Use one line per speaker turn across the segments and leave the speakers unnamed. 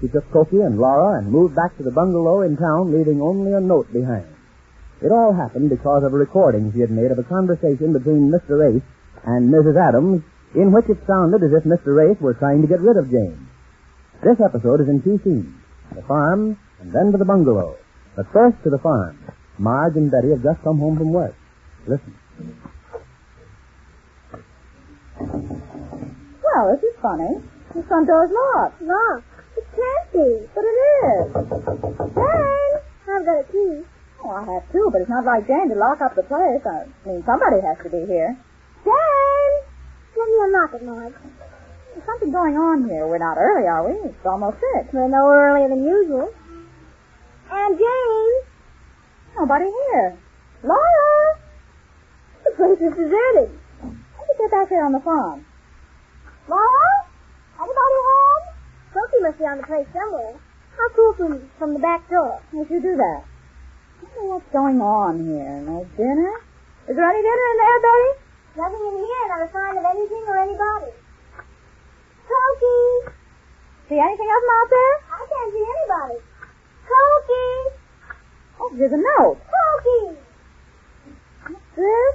She took Cokie and Laura and moved back to the bungalow in town, leaving only a note behind. It all happened because of a recording she had made of a conversation between Mr. Race and Mrs. Adams, in which it sounded as if Mr. Race were trying to get rid of Jane. This episode is in 2 scenes, the farm and then to the bungalow. But first to the farm. Marge and Betty have just come home from work. Listen.
Well, this is funny. The front door's locked.
Locked? It can't be.
But it is.
Jane! I've got a key.
Oh, I have too, but it's not like Jane to lock up the place. I mean, somebody has to be here.
Jane! Let me unlock it, Marge.
There's something going on here. We're not early, are we? It's almost 6.
We're no earlier than usual. And Jane!
Nobody here. Laura!
The place is deserted.
Let me get back here on the farm.
Laura? Anybody home? Cokie must be on the place somewhere. I'll call from the back door.
Yes, you do that. I don't know what's going on here. No dinner? Is there any dinner in there, Betty?
Nothing in here, not a sign of anything or anybody. Cokie!
See anything of them out there?
I can't see anybody. Cokie!
Oh, there's a note.
Cokie!
What's this?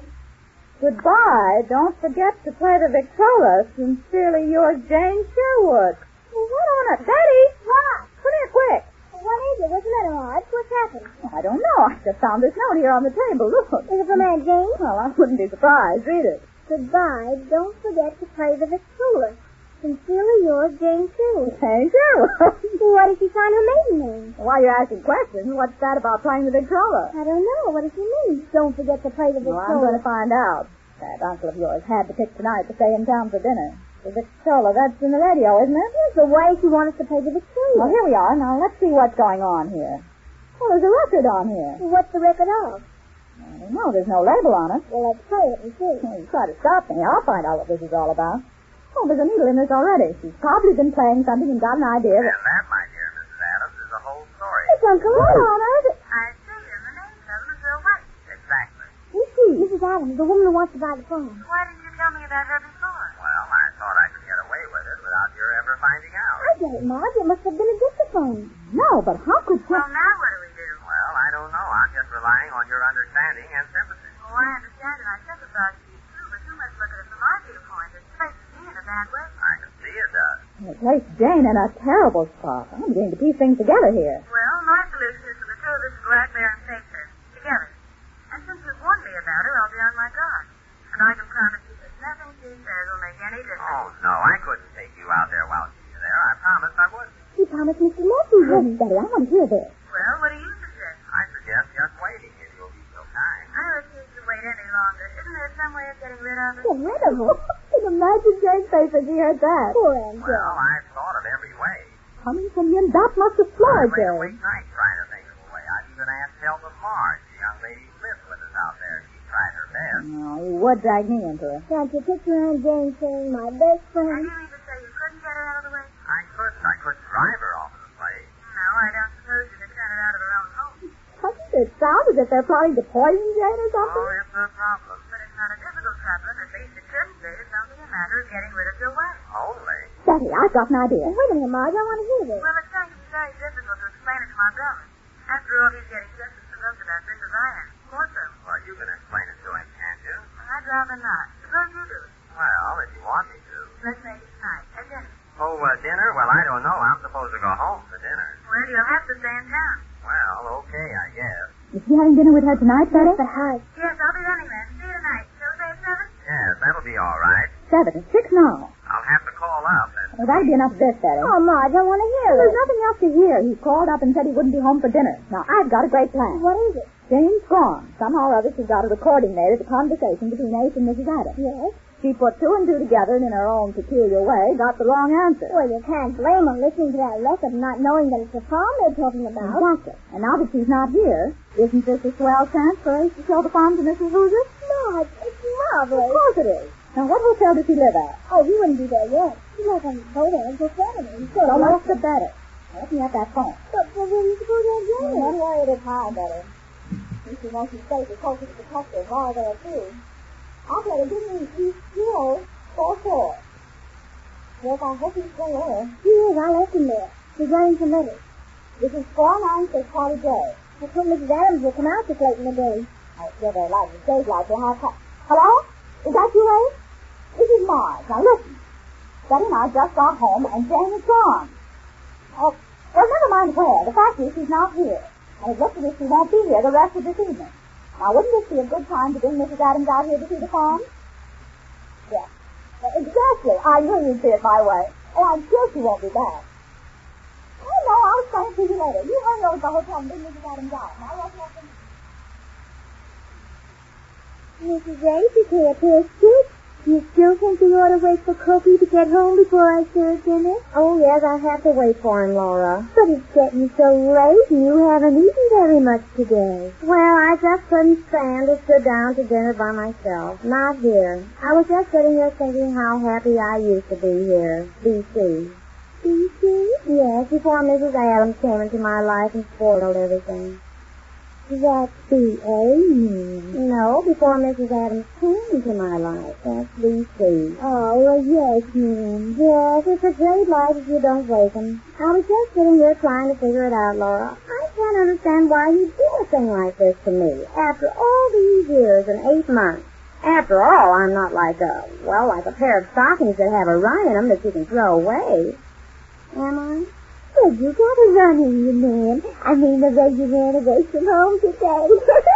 Goodbye. Don't forget to play the Victrola. Sincerely yours, Jane Sherwood. Well, what on earth? Betty!
What?
Come here quick.
What is it? What's the matter, Marge? What's happened?
Oh, I don't know. I just found this note here on the table. Look.
Is it from Aunt Jane?
Well, I wouldn't be surprised. Read it.
Goodbye. Don't forget to play the Victrola. Sincerely yours, Jane Sherwood.
Jane Sherwood.
What did she sign her maiden name?
While you're asking questions, what's that about playing the Victrola?
I don't know. What does she mean? Don't forget to play the Victrola.
Well, I'm going to find out. That uncle of yours had to pick tonight to stay in town for dinner. The Victrola, that's in the radio, isn't it?
Yes, but why does she want us to play the Victrola?
Well, here we are. Now, let's see what's going on here. Well, there's a record on here.
What's the record of?
I don't know. There's no label on it.
Well, let's play it and see.
Well, you try to stop me. I'll find out what this is all about. Oh, there's a needle in this already. She's probably been playing something and got an idea that...
And that, my dear Mrs. Adams, is the whole story.
It's Uncle Honor.
I see, and the names of them is Bill White.
Exactly.
Who's she? Mrs. Adams, the woman who wants to buy the farm.
Why didn't you tell me about her before?
Well, I thought I could get away with it without your ever finding out.
I get it, Marge. It must have been a dictaphone.
No, but how could she...
Well, now what do we do?
Well, I don't know. I'm just relying on your understanding and sympathy.
Oh, I understand and I sympathize with you, too, but you must look at it from my viewpoint. It places me in a bad way.
I can see it does.
It placed Jane in a terrible spot. I'm beginning to piece things together here.
Well, my solution is for the two of us to go out there and face her, together. And since you've warned me about her, I'll be on my guard. And I can promise you that nothing she says will make any difference.
Oh, no, I couldn't take you out there while she's there. I promised I wouldn't.
She promised Mr. Morphy.
Yes, Betty, I want to hear this.
Well, what do you suggest?
I suggest just waiting if you'll be so kind.
I refuse to wait any longer. Isn't there some way of getting rid of her?
Get rid of her.
Can you imagine Jane's face when she heard that?
Poor Aunt Jane.
Well, I've thought of every way.
Coming from you, and that must have
I
floored
lay
Jane.
awake nights trying to think of a way. I've even asked help of Marge, the young lady who lives with us out there. She tried her best.
No, you would drag me into it.
Can't you picture Aunt Jane saying, my best
And
friend?
you mean to say you couldn't get her out of the way?
I couldn't drive her off of the place.
No, I don't suppose you could turn her out of her own home.
Doesn't it sound as if they're plotting to poison Jane or something?
Oh, it's a problem.
But it's not a difficult problem. At least it couldn't be. It's only a matter of getting rid of your wife.
Only.
Betty, I've got an idea.
Wait a minute, Marge. I want to hear this.
Well, it's going to be very difficult to explain it to my brother. After all, he's getting just as provoked about this as I am. More so.
Well, you can explain it to him, can't you?
I'd rather not. Suppose you do it.
Well, if you want me to.
Let's make it tonight. At dinner.
Oh, dinner? Well, I don't know. I'm supposed to go home for dinner.
Well, you'll have to stay in town.
Well, okay, I guess.
Is she having dinner with her tonight, Betty?
But hi.
Yes, I'll be running then. See you tonight. Shall we say at 7?
Yes, that'll be all right.
7. It's 6 now.
I'll have to call up and...
Well, that'll be enough of this, Betty.
Oh, Marge, I want to hear
There's
it.
nothing else to hear. He called up and said he wouldn't be home for dinner. Now, I've got a great plan.
What is it?
Jane's gone. Somehow or other, she's got a recording made of the conversation between Ace and Mrs. Adams.
Yes?
She put 2 and 2 together and in her own peculiar way got the wrong answer.
Well, you can't blame her listening to that record and not knowing that it's a farm they're talking about.
Exactly. And now that she's not here, isn't this a swell chance for Ace to show the farm to Mrs. Hoosier?
No, it's
Of
marvelous.
course it is. Now, what hotel does he live at?
Oh, he wouldn't be there yet. He's not going to go there until Saturday.
So much the better. Let me have that phone.
But where do you suppose Aunt Jane is?
Don't worry, it is high, Betty. If she wants to stay as close to the detective while there, too. I'll tell her, give me East Hill 44. Yes, I hope he's still there.
He is. I left him there. He's writing some letters.
This is 496 Carter J.
I told Mrs. Adams will come out this late in the day.
Yeah, they're like the stage lights. They have Hello? Is that you, Ray? This is Marge. Now listen. Betty and I just got home, and Jane is gone. Oh, well, never mind where. The fact is, she's not here. And it looks as if she won't be here the rest of this evening. Now, wouldn't this be a good time to bring Mrs. Adams out here to see the farm? Yes. Exactly. I knew you'd see it my way. Oh, I'm sure she won't be back. Oh, no, I'll explain it to you later. You hurry over to the hotel and bring Mrs. Adams out. Now, let's have some...
Mrs. A, you can't taste it. You still think we ought to wait for Kofi to get home before I serve dinner?
Oh, yes, I have to wait for him, Laura.
But it's getting so late and you haven't eaten very much today.
Well, I just couldn't stand to sit down to dinner by myself. Not here. I was just sitting here thinking how happy I used to be here. B.C.
B.C.?
Yes, before Mrs. Adams came into my life and spoiled everything.
That's B.A.,
No, before Mrs. Adams came into my life. That's B.C.
Oh, well, yes, ma'am.
Yes, it's a great life if you don't wake 'em. I was just sitting here trying to figure it out, Laura. I can't understand why you do a thing like this to me after all these years and 8 months. After all, I'm not like a pair of stockings that have a run in them that you can throw away. Am I?
Well, you got a run in you, ma'am. I mean, the way you ran away from home today.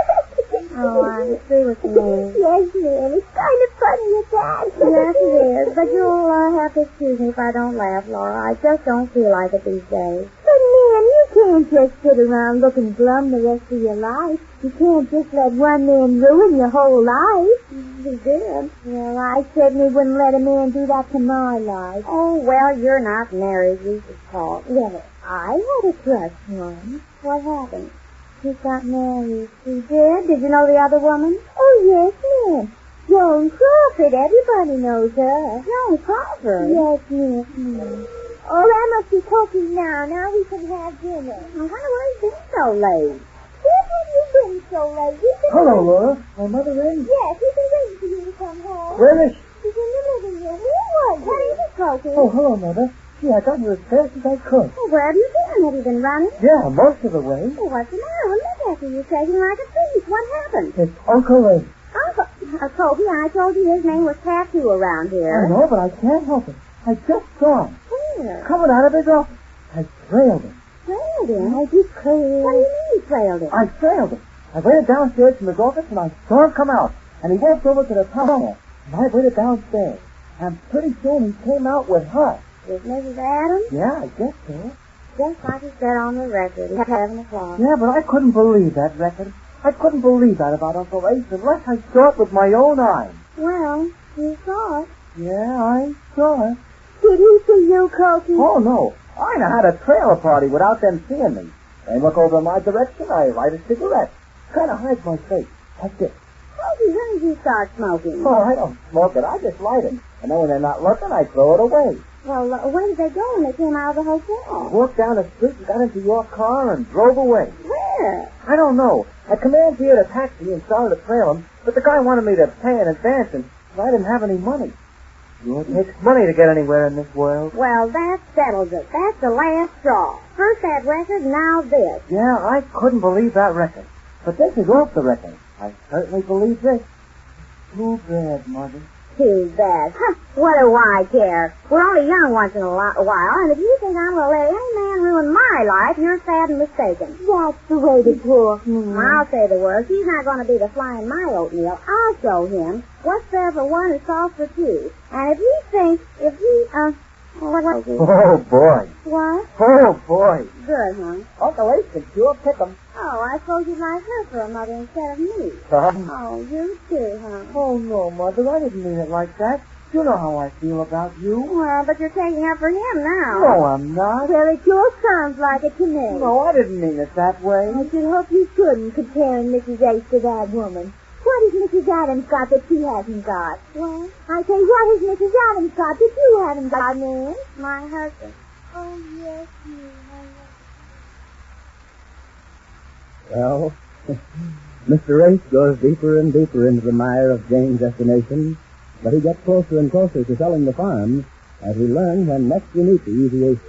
Oh, I see what you mean.
Yes, ma'am. It's kind of funny at that.
Yes, it is. But you'll have to excuse me if I don't laugh, Laura. I just don't feel like it these days.
But, ma'am, you can't just sit around looking glum the rest of your life. You can't just let one man ruin your whole life.
He did.
Well, I certainly wouldn't let a man do that to my life.
Oh, well, you're not married. You should talk.
Well, I had a crush once.
What happened?
He got married.
He did? Did you know the other woman?
Oh, yes, ma'am. Joan Crawford. Everybody knows her.
Joan Crawford?
Yes, ma'am. Oh, that must be cooking now. Now we can have dinner.
I wonder why he's been so late.
Where have you been so late?
Hello, Laura. My mother in?
Yes, we've been waiting for you to come home.
Where is she?
She's in the living room. Where was
What is it, Cokie?
Oh, hello, Mother. Gee, I got here as fast as I could.
Well, where have you been? Have you been running?
Yeah, most of the way.
Well, what's the matter? Well, look at you. You're shaking like a thief. What happened?
It's Uncle Ace.
Uncle, Cokie, I told you his name was Tattoo around here.
I know, but I can't help it. I just saw him.
Where?
Coming out of his office. I trailed him.
Trailed him?
I just cleared.
What do you mean you trailed him?
I trailed him. I waited downstairs from his office, and I saw him come out. And he walked over to the tunnel, and I waited downstairs. And pretty soon he came out with her.
With Mrs. Adams?
Yeah, I guess so.
Just like it said on the record. At 7 o'clock.
Yeah, but I couldn't believe that record. I couldn't believe that about Uncle Ace unless I saw it with my own eyes.
Well, you saw it.
Yeah, I saw it.
Did he see you, Cokie?
Oh, no. I know how to trail a party without them seeing me. They look over in my direction, I light a cigarette. Kind of hides my face. Like this.
Cokie, when did you start smoking?
Oh, I don't smoke it. I just light it. And then when they're not looking, I throw it away.
Well, where did they go when they came out of the
I
hotel?
walked down the street and got into your car and drove away.
Where?
I don't know. I commandeered a taxi and started to trail him, but the guy wanted me to pay in advance, and I didn't have any money. It takes money to get anywhere in this world.
Well, that settles it. That's the last straw. First that record, now this.
Yeah, I couldn't believe that record. But this is off the record. I certainly believe this. Too bad, Mother.
Too bad. Huh, what do I care? We're only young once in a while, and if you think I'm going to let any man ruin my life, you're sad and mistaken.
That's the way to talk, ma'am.
I'll say the worst. He's not going to be the fly in my oatmeal. I'll show him what's fair for one is soft for two. And
Oh, boy.
What?
Oh, boy.
Good, huh?
Uncle Ace can sure pick 'em.
Oh, I suppose you'd like her for a mother instead of me. Oh, you too, huh?
Oh, no, Mother. I didn't mean it like that. You know how I feel about you.
Well, but you're taking up for him now.
No, I'm not.
Well, it sure sounds like it to me.
No, I didn't mean it that way.
I should hope you couldn't, comparing Mrs. Ace to that woman. What has Mrs. Adams got that she hasn't got?
What?
I say, what has Mrs. Adams got that you haven't got, ma'am?
My husband.
Oh, yes, ma'am.
Well, Mr. Ace goes deeper and deeper into the mire of Jane's destination, but he gets closer and closer to selling the farm as we learn when next we meet the Easy Ace